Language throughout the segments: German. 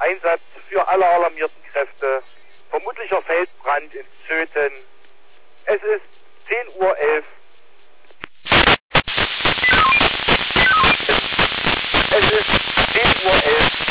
Einsatz für alle alarmierten Kräfte. Vermutlicher Feldbrand in Zöthen. Es ist 10:11 Uhr. Es ist 10:11 Uhr.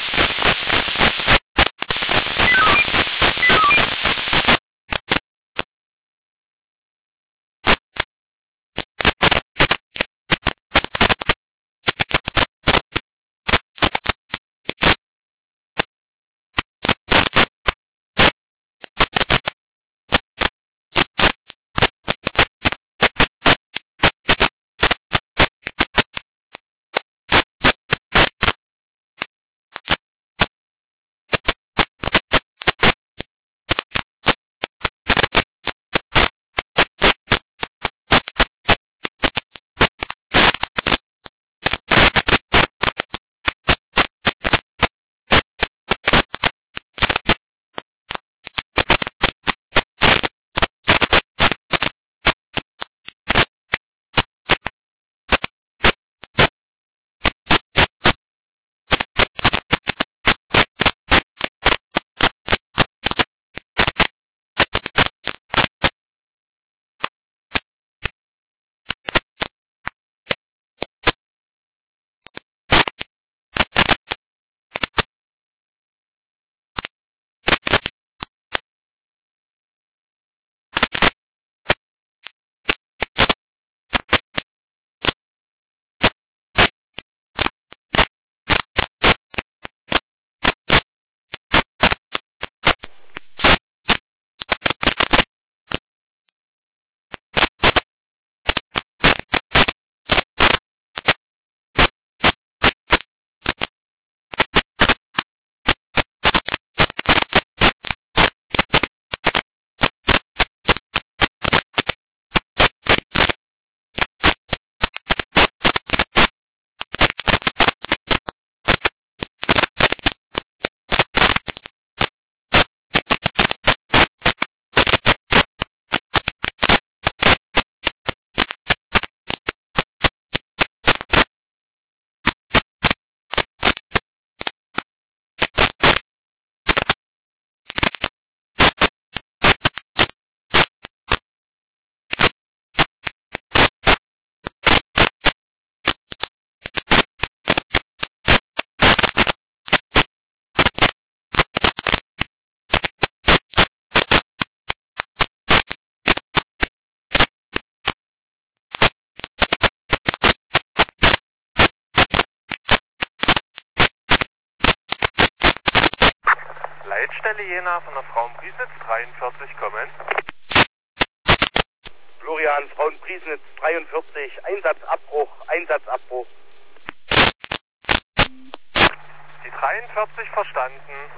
Leitstelle Jena von der Frauenpriesnitz 43 kommen. Florian, Frauenpriesnitz 43, Einsatzabbruch, Einsatzabbruch. Die 43 verstanden.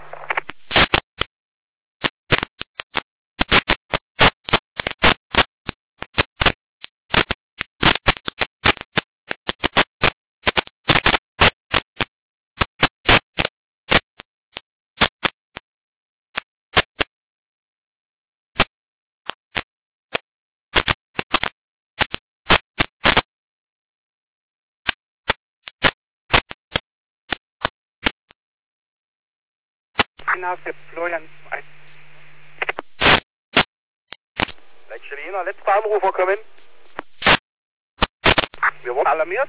Für Florian. Leitstelle Jena, letzter Anrufer kommen. Wir wurden alarmiert.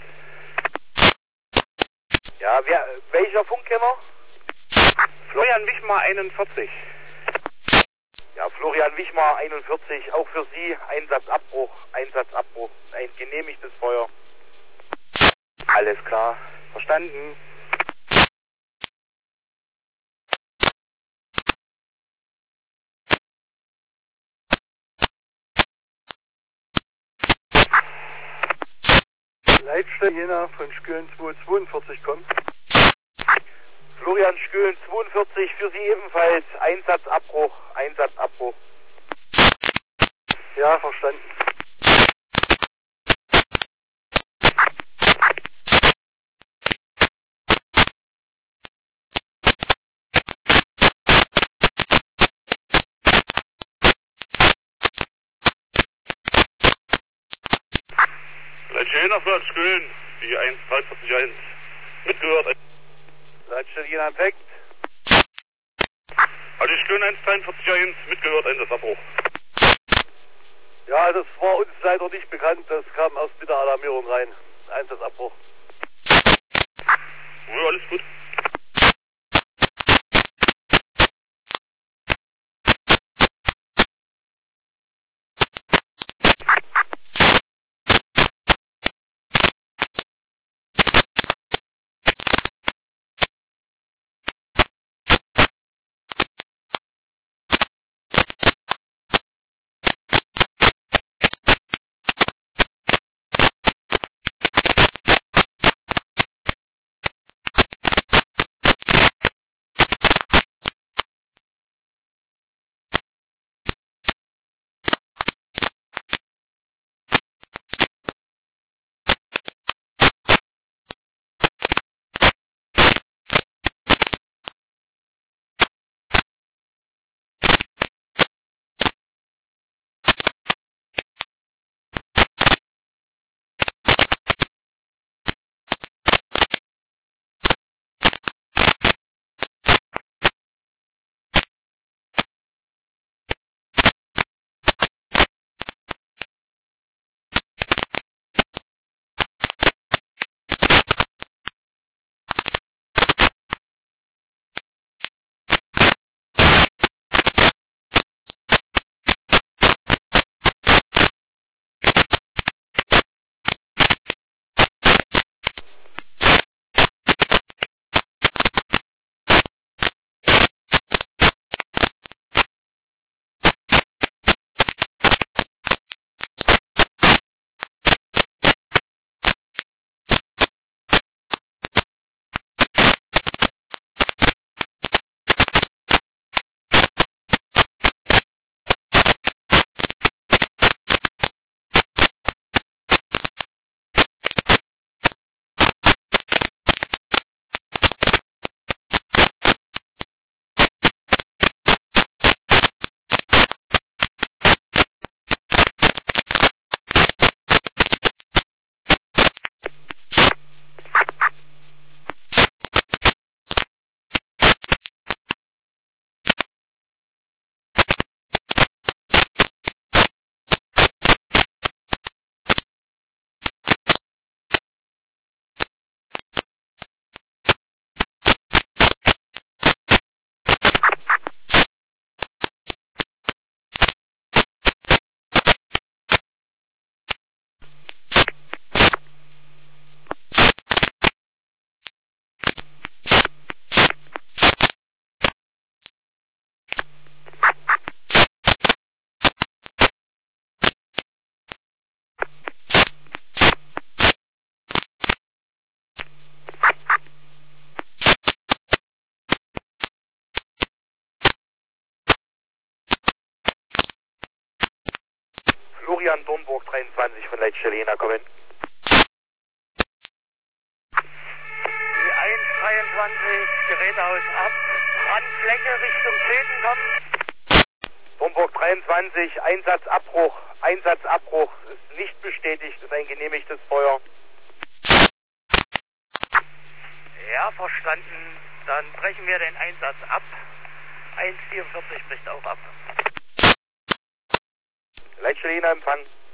Ja, welcher Funkkenner? Florian Wichmar 41. Ja, Florian Wichmar 41, auch für Sie Einsatzabbruch, Einsatzabbruch, ein genehmigtes Feuer. Alles klar, verstanden. Leitstelle Jena von Schkölen 242 kommt. Florian Schkölen 42, für Sie ebenfalls Einsatzabbruch, Einsatzabbruch. Ja, verstanden. Leitstelle Jena von Schkölen, die 1 mitgehört. Leitstelle Jena entdeckt. Hat die Stöhn 143.1 mitgehört, Einsatzabbruch. Ja, das war uns leider nicht bekannt. Das kam erst mit der Alarmierung rein. Einsatzabbruch. Ja, alles gut. Florian Dornburg 23 von Leitstelle Jena, kommen. Die 123, Gerätehaus ab, Brandflecke Richtung Süden kommen. Dornburg 23, Einsatzabbruch. Einsatzabbruch ist nicht bestätigt, ist ein genehmigtes Feuer. Ja, verstanden. Dann brechen wir den Einsatz ab. 144 bricht auch ab. Leitstelle Jena, Empfang.